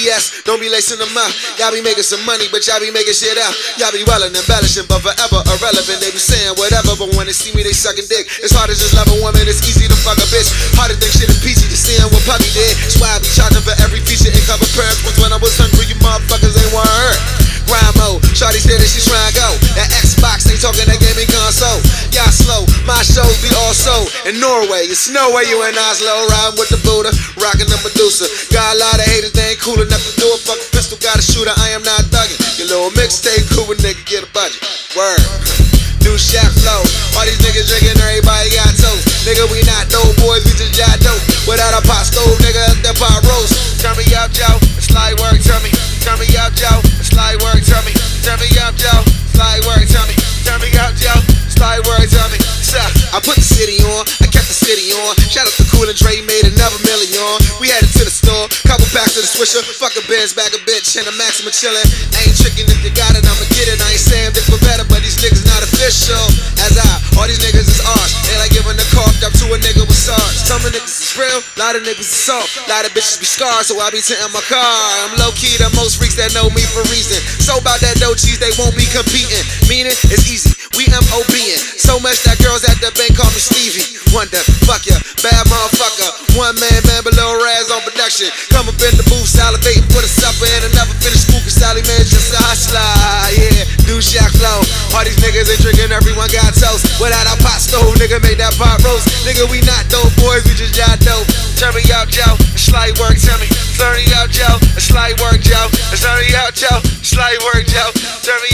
BS, don't be lacing them up. Y'all be making some money, but y'all be making shit up. Y'all be wildin' and embellishing, but forever irrelevant. They be saying whatever, but when they see me, they sucking dick. It's hard to just love a woman, it's easy to fuck a bitch. Hard to think shit is peachy, just seeing what puppy did. That's why I be charging for every feature and cover parents. When I was hungry, you motherfuckers ain't want her. Grind mode, shawty said that she tryna go. That Xbox ain't talking that gaming console. Y'all slow, my shows be all sold. In Norway, it's no way you in Oslo. Riding with the Buddha, rockin' the Medusa. Got a lot of haters, they ain't cool enough to do a fucking pistol. Got a shooter, I am not thuggin'. Your little mixtape cool, nigga, get a budget. Word. New Shack flow. All these niggas drinking, everybody got toast. Nigga, we not dope boys, we just got dope. Without a pot stove, nigga, that pot roast. Turn me up, Joe. It's light work, tell me. Turn me up, Joe. It's light work, tell me. Turn me up, Joe. It's light work, tell me. Turn me up, Joe. It's light work, tell me. I put the city on, I kept the city on. Shout out to Cool and Dre, made another million. We headed to the store, couple packs of the Swisher. Fuck a Benz, bag a bitch, and a Maxima chillin'. Ain't trickin', if you got it, I'ma get it. I ain't saying this for better, but these niggas not official. All these niggas is ours. They like giving a cough up to a nigga with SARS. Some of niggas is real, a lot of niggas is soft. A lot of bitches be scarred, so I be tinting my car. I'm low key, the most freaks that know me for reason. So about that dough cheese, they won't be competing. Meaning, it's easy, we MOB'ing. So much that girls at the bank call me Stevie Wonder. Fuck ya, bad motherfucker. One man below Raz on production. Come up in the booth, salivating for the supper. And another finish school, cause Sally man just a hustler. Yeah, New Shack flow. All these niggas ain't drinking, everyone got toast. Without a pot stove, nigga make that pot roast. Nigga, we not dope boys, we just got dope. Turn me up, Joe. It's light work, tell me. Turn me up, Joe. It's light work, Joe. It's turn me up, Joe. It's light work, Joe. Turn me